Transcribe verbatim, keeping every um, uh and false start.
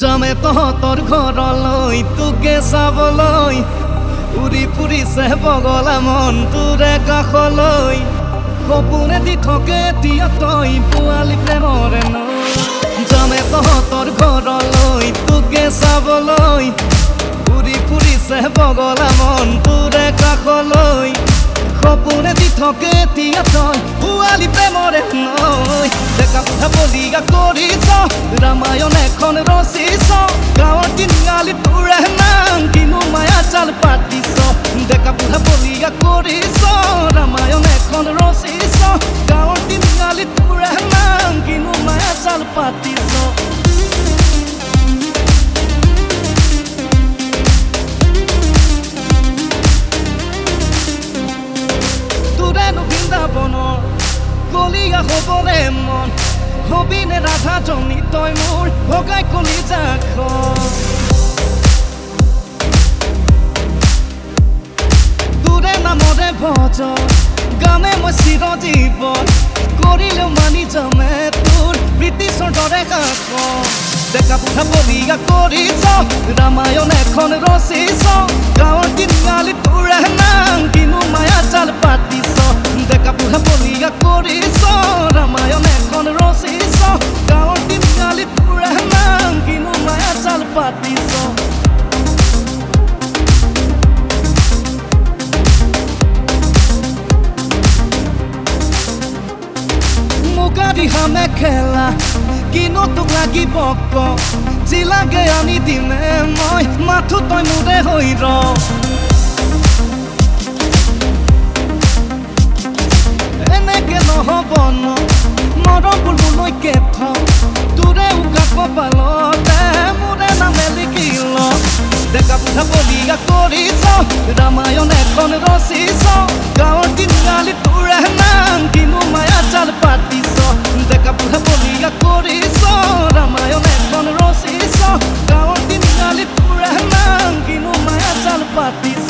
যামে তহঁতৰ ঘৰলৈ তোকে চাবলৈ উৰি ফুৰিছে বগলা মনটোৰে কাষলৈ সপোনে দি থাকে এতিয়া তই পোৱালি প্ৰেমৰে নৈ যামে তহঁতৰ ঘৰলৈ তোকে চাবলৈ উৰি ফুৰিছে বগলা মনটোৰে কাষলৈ সপোনে দি থাকে এতিয়া তই পোৱালি প্ৰেমৰে নৈ দেখা পুঠা বলিয়া কৰিছ ৰামায়ণ এখন ৰচিছ গাঁৱৰ তিনিআলিত তোৰে নাম কিনো মায়া জাল পাতিছ দেখা পুঠা বলিয়া কৰিছ ৰামায়ণ এখন ৰচিছ গাঁৱৰ তিনিআলিত তোৰে নাম কিনো মায়া জাল পাতিছ কলিয়া হবৰে মন হবিনে ৰাধাজনী তই মোৰ ভগাই কলিজাখন তোৰে নামৰে ভজন গানে মই চিৰজীৱন কৰিলেও মানি যামে তোৰ ব্ৰিটিছৰ দৰে শাসন দেখা পুঠা বলিয়া কৰিছ ৰামায়ণ এখন ৰচিছ গাঁৱৰ তিনিআলিত তোৰে নাম কিনো মায়া জাল পাতিছ দেখা পুঠা বলিয়া কৰিছ ৰামায়ণ এখন ৰচিছ গাঁৱৰ তিনিআলিত তোৰে নাম কিনো মায়া জাল পাতিছ মুগা দিহা মেখেলা কিনো তোক লাগিব ক যি লাগে আনি দিমে মই মাথো তই মোৰে হৈ ৰ এনেকে নহ'ব ন মৰম বুলবুলৈকে থওঁ তোৰে উকা কপালতে মোৰে নামে লিখি ল দেখা পুঠা বলিয়া কৰিছ ৰামায়ণ এখন ৰচিছ গাঁৱৰ তিনিআলিত তোৰে নাম কিনো মায়া জাল পাতিছ দেখা পুঠা বলিয়া কৰিছ ৰামায়ণ এখন ৰচিছ গাঁৱৰ তিনিআলিত তোৰে নাম কিনো মায়া জাল পাতিছ